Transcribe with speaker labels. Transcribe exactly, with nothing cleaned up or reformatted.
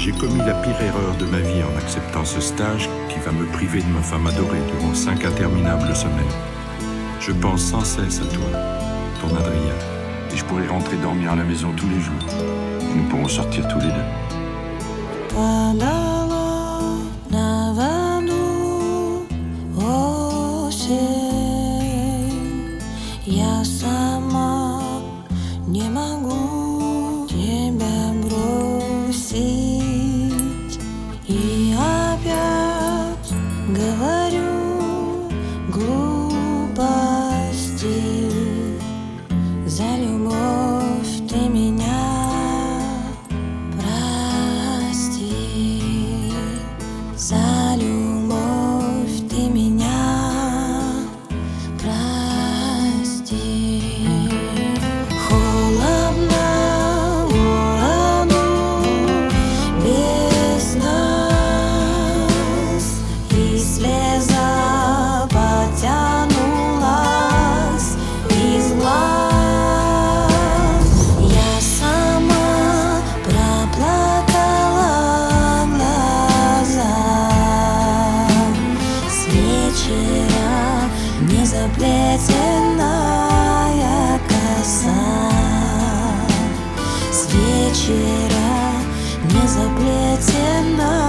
Speaker 1: J'ai commis la pire erreur de ma vie en acceptant ce stage qui va me priver de ma femme adorée durant cinq interminables semaines. Je pense sans cesse à toi, ton Adrien, et je pourrai rentrer dormir à la maison tous les jours. Nous pourrons sortir tous les deux.
Speaker 2: Падала на воду осень. Я сама не могу тебя бросить. И опять говорю глупости. За любовь ты меня прости. За любовь ты меня прости. Холодно в аду без нас, и слеза потянулась из глаз. Я сама проплакала глаза. С вечера незаплетенная коса. С вечера незаплетенная